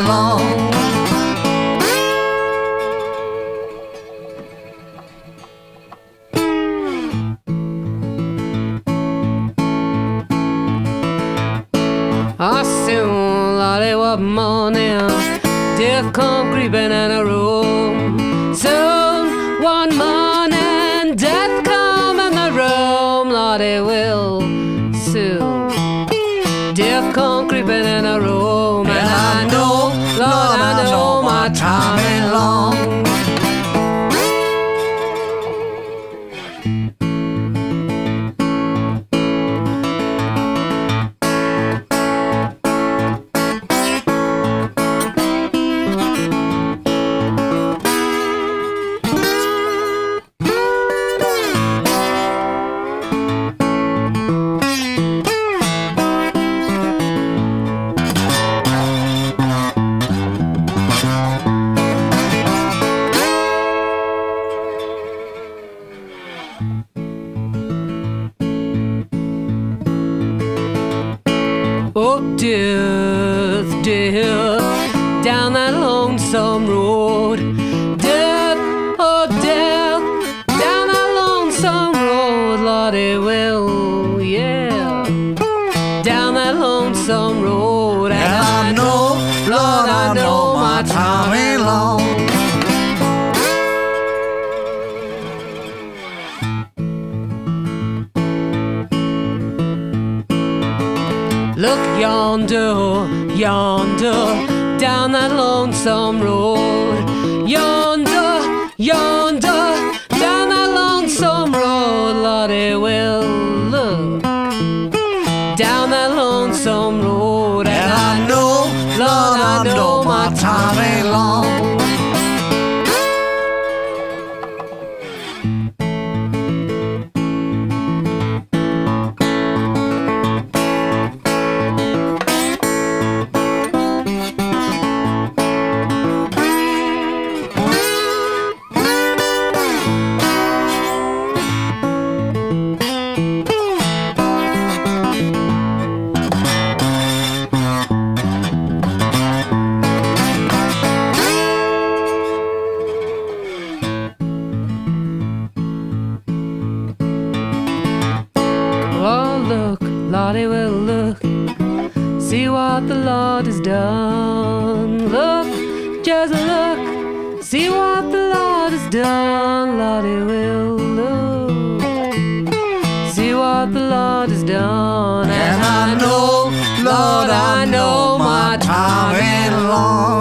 ain't long. I soon, Lottie, what morning death come creeping in a room. Soon, one morning, death come in the room. Lottie will soon. Death come creeping in a room, and I know, Lord, I know my time ain't long. Oh, death, death, down that lonesome road. Death, oh, death, down that lonesome road. Lottie will, yeah, down that lonesome road. And I know, Lord, I know my time ain't long. Look yonder, yonder, down that lonesome road. Yonder, yonder, down that lonesome road. Lottie will look down that lonesome road. And I know, Lord, I know my time ain't long. Oh, look, Lottie will look, see what the Lord has done. Look, just look, see what the Lord has done. Lottie will look, see what the Lord has done. And I know, Lord, I know my time ain't long.